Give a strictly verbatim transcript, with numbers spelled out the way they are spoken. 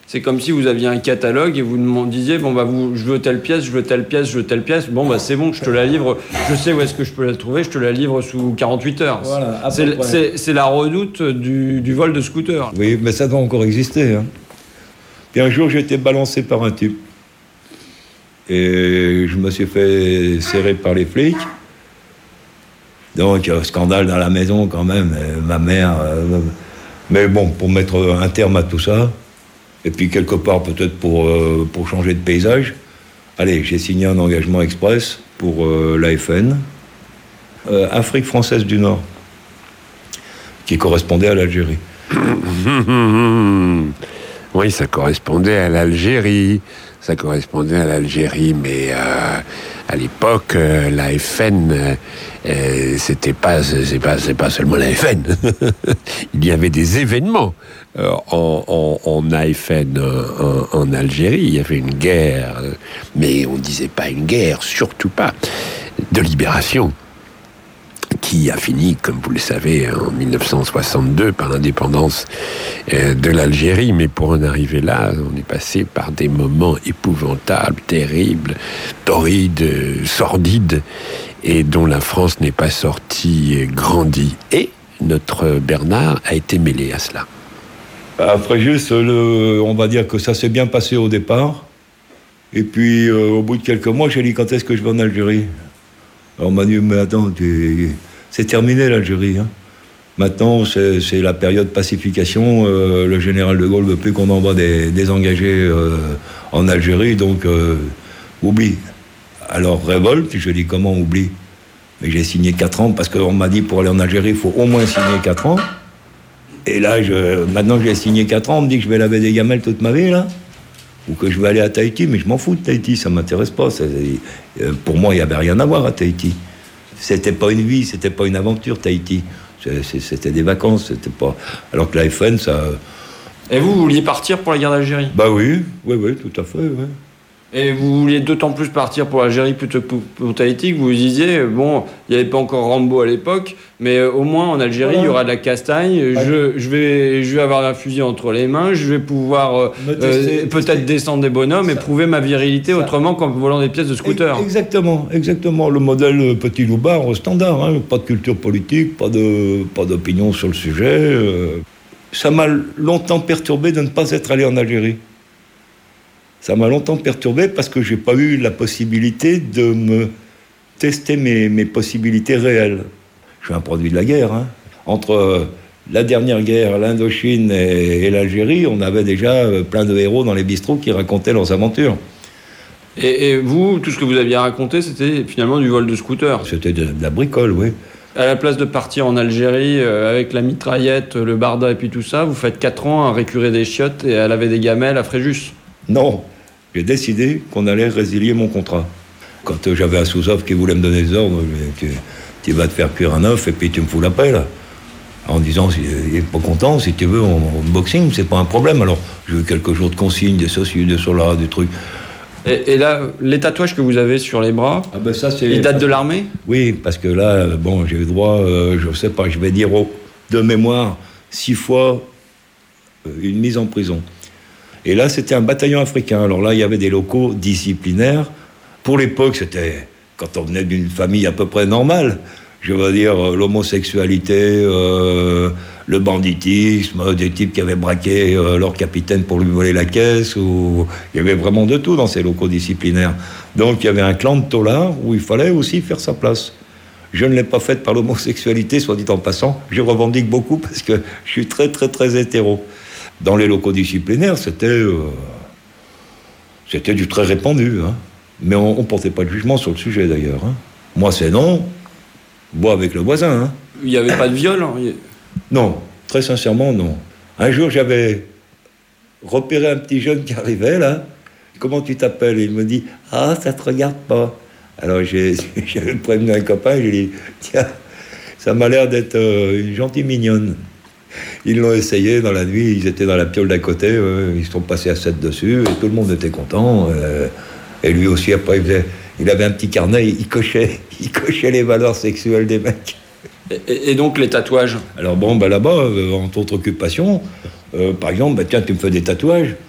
C'est comme si vous aviez un catalogue et vous me disiez, bon, bah, vous, je veux telle pièce, je veux telle pièce, je veux telle pièce. Bon, bah, c'est bon, je te la livre. Je sais où est-ce que je peux la trouver, je te la livre sous quarante-huit heures. Voilà, c'est, c'est, c'est la redoute du, du vol de scooter. Oui, mais ça doit encore exister. Hein. Puis un jour, j'ai été balancé par un type. Et je me suis fait serrer par les flics. Donc, scandale dans la maison quand même. Et ma mère... Euh, mais bon, pour mettre un terme à tout ça... Et puis, quelque part, peut-être pour, euh, pour changer de paysage, allez, j'ai signé un engagement express pour euh, l'A F N, euh, Afrique française du Nord, qui correspondait à l'Algérie. Oui, ça correspondait à l'Algérie. Ça correspondait à l'Algérie, mais euh, à l'époque, euh, l'A F N, euh, c'était pas, c'est pas, c'est pas seulement l'A F N. Il y avait des événements euh, en, en, en A F N en, en Algérie. Il y avait une guerre, mais on disait pas une guerre, surtout pas, de libération, qui a fini, comme vous le savez, en dix-neuf cent soixante-deux par l'indépendance euh, de l'Algérie. Mais pour en arriver là, on est passé par des moments épouvantables, terribles, torrides, euh, sordides, et dont la France n'est pas sortie euh, grandie. Et notre Bernard a été mêlé à cela. À Fréjus, le, on va dire que ça s'est bien passé au départ. Et puis, euh, au bout de quelques mois, j'ai dit, quand est-ce que je vais en Algérie ? Alors on m'a dit, mais attends, tu... c'est terminé l'Algérie. Hein. Maintenant, c'est, c'est la période pacification. Euh, le général de Gaulle ne veut plus qu'on envoie des, des engagés euh, en Algérie, donc euh, oublie. Alors révolte, je dis comment oublie ? Mais j'ai signé quatre ans, parce qu'on m'a dit pour aller en Algérie, il faut au moins signer quatre ans. Et là, je, maintenant que j'ai signé quatre ans, on me dit que je vais laver des gamelles toute ma vie, là. Ou que je vais aller à Tahiti, mais je m'en fous de Tahiti, ça ne m'intéresse pas. C'est, euh, pour moi, il n'y avait rien à voir à Tahiti. C'était pas une vie, c'était pas une aventure, Tahiti. C'est, c'est, c'était des vacances, c'était pas... Alors que la F N, ça... Et vous, vous vouliez partir pour la guerre d'Algérie ? Bah oui, oui, oui, tout à fait, oui. Et vous vouliez d'autant plus partir pour l'Algérie plutôt que pour, pour Tahiti, que vous vous disiez, bon, il n'y avait pas encore Rambo à l'époque, mais euh, au moins en Algérie, voilà. Il y aura de la castagne, ouais. je, je, vais, je vais avoir un fusil entre les mains, je vais pouvoir euh, tester, euh, peut-être tester. descendre des bonhommes ça, et prouver ma virilité ça. autrement qu'en volant des pièces de scooter. Exactement, exactement. Le modèle petit loupard standard, hein, pas de culture politique, pas, de, pas d'opinion sur le sujet. Euh. Ça m'a longtemps perturbé de ne pas être allé en Algérie. Ça m'a longtemps perturbé parce que je n'ai pas eu la possibilité de me tester mes, mes possibilités réelles. Je suis un produit de la guerre. Hein. Entre la dernière guerre, l'Indochine et, et l'Algérie, on avait déjà plein de héros dans les bistrots qui racontaient leurs aventures. Et, et vous, tout ce que vous aviez raconté, c'était finalement du vol de scooter ? C'était de, de la bricole, oui. À la place de partir en Algérie euh, avec la mitraillette, le barda et puis tout ça, vous faites quatre ans à récurer des chiottes et à laver des gamelles à Fréjus ? Non. J'ai décidé qu'on allait résilier mon contrat. Quand euh, j'avais un sous-off qui voulait me donner des ordres, tu, tu vas te faire cuire un œuf et puis tu me fous la paix, là. En disant, il n'est pas content, si tu veux, en, en boxing, c'est pas un problème. Alors, j'ai eu quelques jours de consignes, des ceci, des cela, des trucs. Et, et là, les tatouages que vous avez sur les bras, ah ben ça, c'est, ils datent de l'armée ? Oui, parce que là, bon, j'ai eu droit, euh, je sais pas, je vais dire oh, de mémoire, six fois euh, une mise en prison. Et là, c'était un bataillon africain. Alors là, il y avait des locaux disciplinaires. Pour l'époque, c'était, quand on venait d'une famille à peu près normale, je veux dire, l'homosexualité, euh, le banditisme, des types qui avaient braqué euh, leur capitaine pour lui voler la caisse. Ou... Il y avait vraiment de tout dans ces locaux disciplinaires. Donc, il y avait un clan de taulards où il fallait aussi faire sa place. Je ne l'ai pas faite par l'homosexualité, soit dit en passant. Je revendique beaucoup parce que je suis très, très, très hétéro. Dans les locaux disciplinaires, c'était, euh, c'était du très répandu. Hein. Mais on ne portait pas de jugement sur le sujet, d'ailleurs. Hein. Moi, c'est non. Bois avec le voisin. Hein. Il n'y avait pas de viol hein. Non, très sincèrement, non. Un jour, j'avais repéré un petit jeune qui arrivait, là. Comment tu t'appelles ? Il me dit, ah, ça ne te regarde pas. Alors, j'ai, j'avais prévenu un copain, j'ai dit, tiens, ça m'a l'air d'être euh, une gentille mignonne. Ils l'ont essayé dans la nuit, ils étaient dans la piole d'à côté, euh, ils sont passés à sept dessus, et tout le monde était content. Euh, et lui aussi, après, il, faisait, il avait un petit carnet, il cochait, il cochait les valeurs sexuelles des mecs. Et, et donc les tatouages ? Alors bon, ben là-bas, euh, entre autres occupations, euh, par exemple, ben, tiens, tu me fais des tatouages.